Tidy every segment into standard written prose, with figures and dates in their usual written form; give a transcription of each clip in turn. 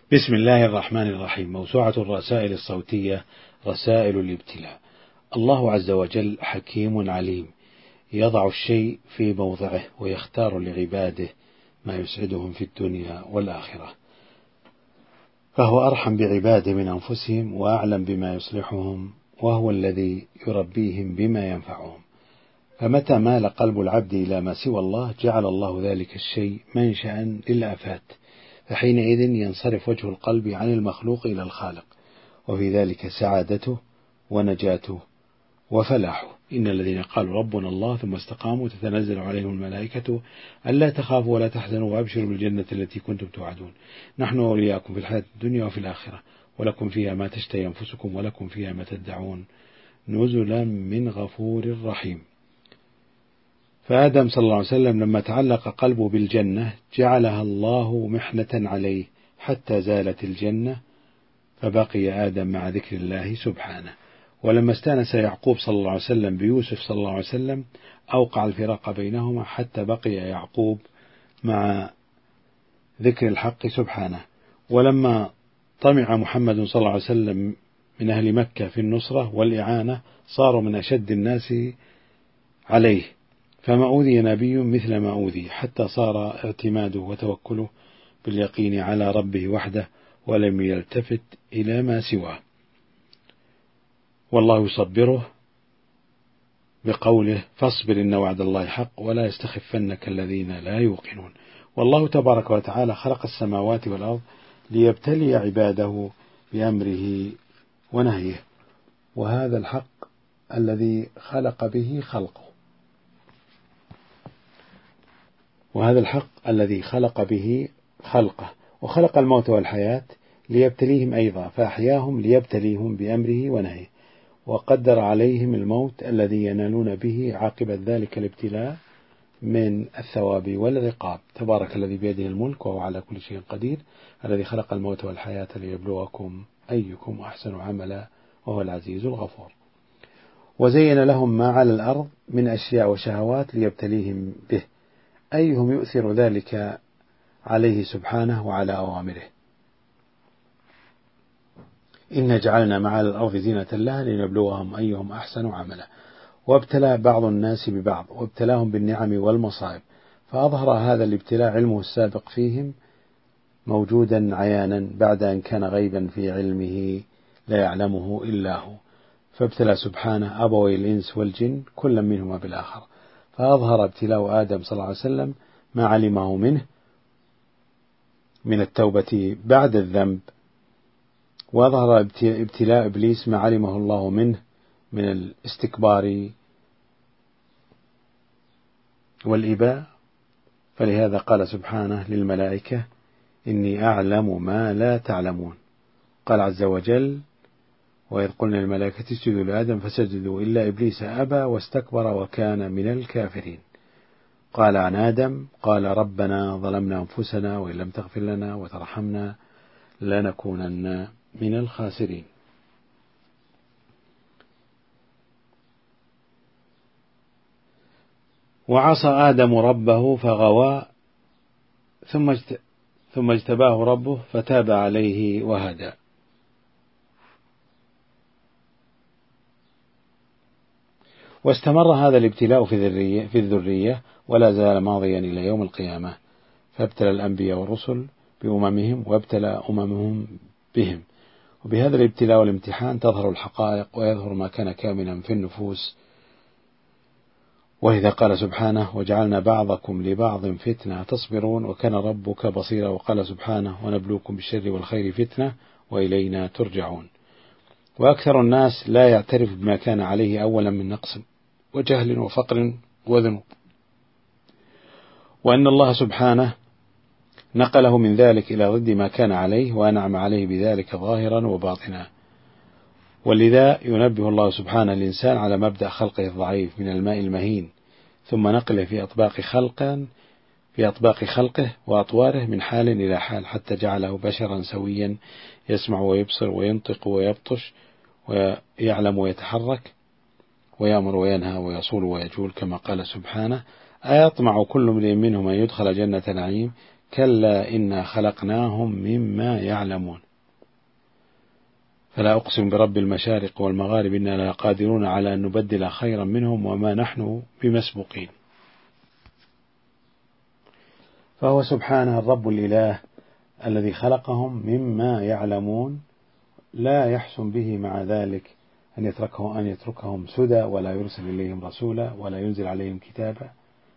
بسم الله الرحمن الرحيم. موسوعة الرسائل الصوتية رسائل الابتلاء. الله عز وجل حكيم عليم، يضع الشيء في موضعه ويختار لعباده ما يسعدهم في الدنيا والآخرة، فهو أرحم بعباده من أنفسهم وأعلم بما يصلحهم، وهو الذي يربيهم بما ينفعهم. فمتى مال قلب العبد إلى ما سوى الله جعل الله ذلك الشيء منشأ للآفات، فحينئذ ينصرف وجه القلب عن المخلوق إلى الخالق، وفي ذلك سعادته ونجاته وفلاحه. إن الذين قالوا ربنا الله ثم استقاموا تتنزل عليهم الملائكة ألا تخافوا ولا تحزنوا وأبشروا بالجنة التي كنتم توعدون، نحن أولياءكم في الحياة الدنيا وفي الآخرة، ولكم فيها ما تشتهي أنفسكم ولكم فيها ما تدعون، نزلا من غفور رحيم. فآدم صلى الله عليه وسلم لما تعلق قلبه بالجنة جعلها الله محنة عليه حتى زالت الجنة، فبقي آدم مع ذكر الله سبحانه. ولما استأنس يعقوب صلى الله عليه وسلم بيوسف صلى الله عليه وسلم أوقع الفراق بينهما حتى بقي يعقوب مع ذكر الحق سبحانه. ولما طمع محمد صلى الله عليه وسلم من أهل مكة في النصرة والإعانة صاروا من أشد الناس عليه، فما أوذي نبي مثل ما أوذي، حتى صار اعتماده وتوكله باليقين على ربه وحده ولم يلتفت إلى ما سواه. والله يصبره بقوله فاصبر إن وعد الله حق ولا يستخفنك الذين لا يوقنون. والله تبارك وتعالى خلق السماوات والأرض ليبتلي عباده بأمره ونهيه، وهذا الحق الذي خلق به خلقه، وخلق الموت والحياة ليبتليهم أيضا، فأحياهم ليبتليهم بأمره ونهيه، وقدر عليهم الموت الذي ينالون به عاقبة ذلك الابتلاء من الثواب والعقاب. تبارك الذي بيده الملك وهو على كل شيء قدير، الذي خلق الموت والحياة ليبلوكم أيكم أحسن عملا، وهو العزيز الغفور. وزين لهم ما على الأرض من أشياء وشهوات ليبتليهم به، أيهم يؤثر ذلك عليه سبحانه وعلى أوامره. إن جعلنا ما على الأرض زينة لها لنبلوهم أيهم أحسن عملا. وابتلى بعض الناس ببعض، وابتلاهم بالنعم والمصائب، فأظهر هذا الابتلاء علمه السابق فيهم موجودا عيانا بعد أن كان غيبا في علمه لا يعلمه إلا هو، فابتلى سبحانه أبوي الإنس والجن كل منهما بالآخر، فأظهر ابتلاء آدم صلى الله عليه وسلم ما علمه منه من التوبة بعد الذنب، وأظهر ابتلاء إبليس ما علمه الله منه من الاستكبار والإباء. فلهذا قال سبحانه للملائكة إني أعلم ما لا تعلمون. قال عز وجل وإذ قلنا للملائكة اسجدوا لآدم فسجدوا إلا إبليس أبى واستكبر وكان من الكافرين. قال عن آدم قال ربنا ظلمنا أنفسنا وإن لم تغفر لنا وترحمنا لنكونن من الخاسرين. وعصى آدم ربه فغوى ثم اجتباه ربه فتاب عليه وهدى. واستمر هذا الابتلاء في الذرية ولا زال ماضيا إلى يوم القيامة، فابتلى الأنبياء والرسل بأممهم وابتلى أممهم بهم، وبهذا الابتلاء والامتحان تظهر الحقائق ويظهر ما كان كاملا في النفوس. وإذا قال سبحانه وجعلنا بعضكم لبعض فتنة تصبرون وكان ربك بصيرا، وقال سبحانه ونبلوكم بالشر والخير فتنة وإلينا ترجعون. وأكثر الناس لا يعترف بما كان عليه أولا من نقص وجهل وفقر وذنوب، وأن الله سبحانه نقله من ذلك إلى ضد ما كان عليه وأنعم عليه بذلك ظاهرا وباطنا. ولذا ينبه الله سبحانه الإنسان على مبدأ خلقه الضعيف من الماء المهين، ثم نقله في أطباق خلقه وأطواره من حال إلى حال، حتى جعله بشرا سويا يسمع ويبصر وينطق ويبطش ويعلم ويتحرك ويأمر وينهى ويصول ويجول، كما قال سبحانه أيطمع كل امرئ منهم أن يدخل جنة نعيم كلا إنا خلقناهم مما يعلمون. فلا أقسم برب المشارق والمغارب إنا لقادرون على أن نبدل خيرا منهم وما نحن بمسبوقين. فهو سبحانه الرب الإله الذي خلقهم مما يعلمون، لا يحسن به مع ذلك أن يتركهم سدى، ولا يرسل إليهم رسولا، ولا ينزل عليهم كتابا.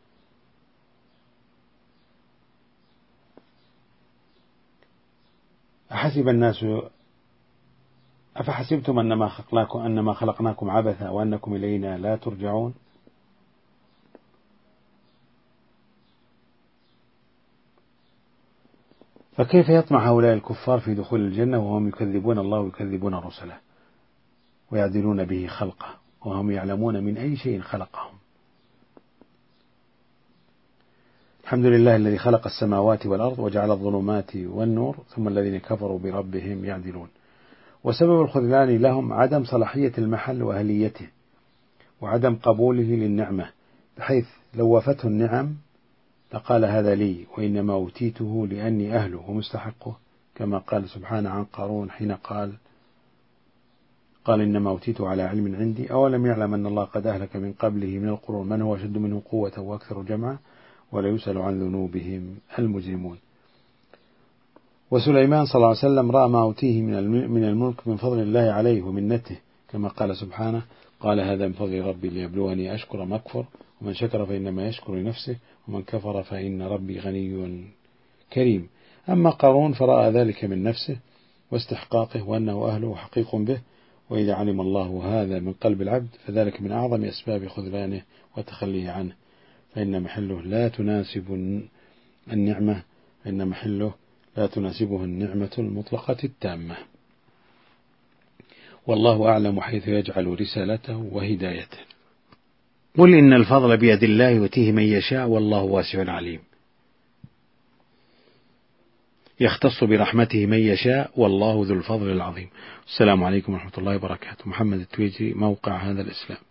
أفحسبتم أنما خلقناكم عبثا وأنكم إلينا لا ترجعون. فكيف يطمع هؤلاء الكفار في دخول الجنة وهم يكذبون الله ويكذبون رسله ويعدلون به خلقه وهم يعلمون من أي شيء خلقهم؟ الحمد لله الذي خلق السماوات والأرض وجعل الظلمات والنور ثم الذين كفروا بربهم يعدلون. وسبب الخذلان لهم عدم صلاحية المحل وأهليته وعدم قبوله للنعمة، بحيث لو وفته النعم لقال هذا لي وإنما أوتيته لأني أهله ومستحقه، كما قال سبحانه عن قارون حين قال إنما أوتيته على علم عندي أولم يعلم أن الله قد أهلك من قبله من القرون من هو أشد منه قوة وأكثر جمعا ولا يسأل عن ذنوبهم المجرمون. وسليمان صلى الله عليه وسلم رأى ما أوتيه من الملك من فضل الله عليه ومنته، كما قال سبحانه قال هذا من فضل ربي ليبلوني أشكر أم أكفر ومن شكر فإنما يشكر لنفسه ومن كفر فإن ربي غني كريم. أما قارون فرأى ذلك من نفسه واستحقاقه وأنه أهله حقيق به، وإذا علم الله هذا من قلب العبد فذلك من أعظم أسباب خذلانه وتخليه عنه، فإن محله لا تناسبه النعمة المطلقة التامة. والله أعلم حيث يجعل رسالته وهدايته. قل إن الفضل بيد الله يؤتيه من يشاء والله واسع عليم. يختص برحمته من يشاء والله ذو الفضل العظيم. السلام عليكم ورحمة الله وبركاته. محمد التويجري، موقع هذا الإسلام.